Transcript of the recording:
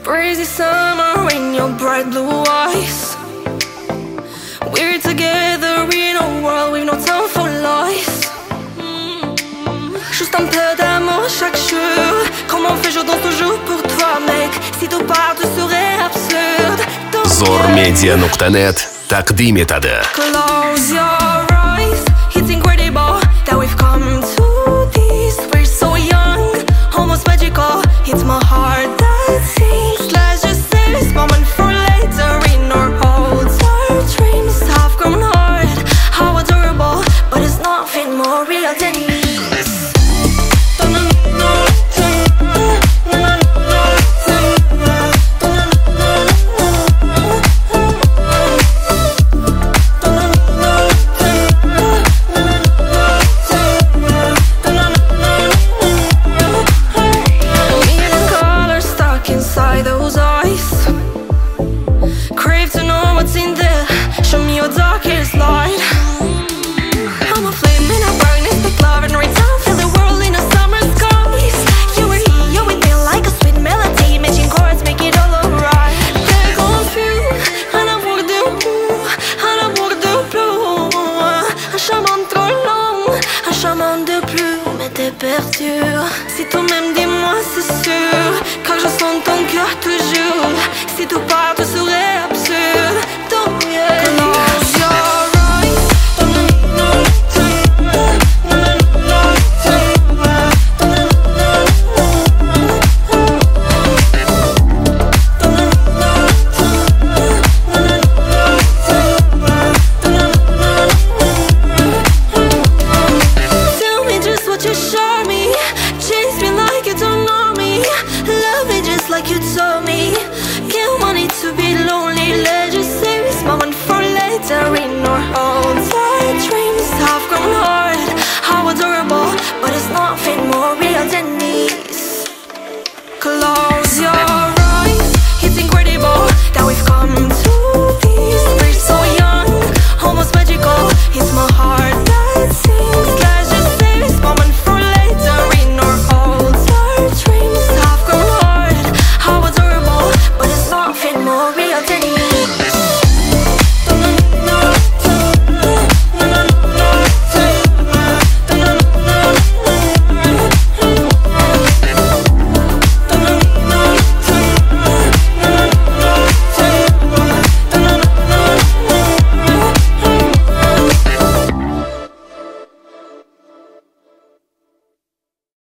Crazy summer in your bright blue eyes. We're together in a world with no time for lies. Juste un peu d'amour chaque jour. Comment on fait, je danse toujours pour toi, mec. Si tout part, tout serait absurde. Zormedia.net تقديم تده. Close your eyes. It's incredible that we've come to this. We're so young, almost magical. It's my heart that sings. Let's just save this moment for later. In our hopes, our dreams have grown hard. How adorable, but it's nothing more real than this. Si toi-même dis-moi c'est sûr, car je sens ton cœur toujours. Si tout part, tout serait absurde. Donc yeah.